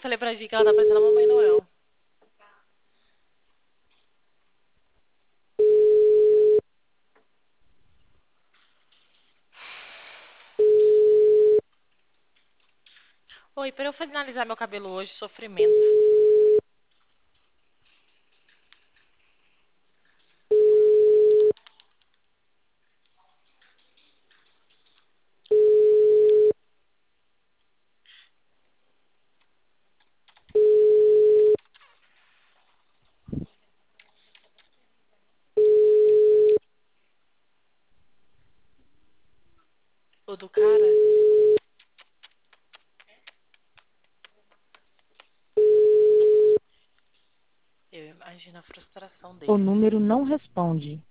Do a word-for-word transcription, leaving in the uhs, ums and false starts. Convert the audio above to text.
falei pra Vi que ela tá parecendo a Mamãe Noel. Oi, pra eu finalizar meu cabelo hoje, sofrimento. O do cara. Eu imagino a frustração O dele. número não responde.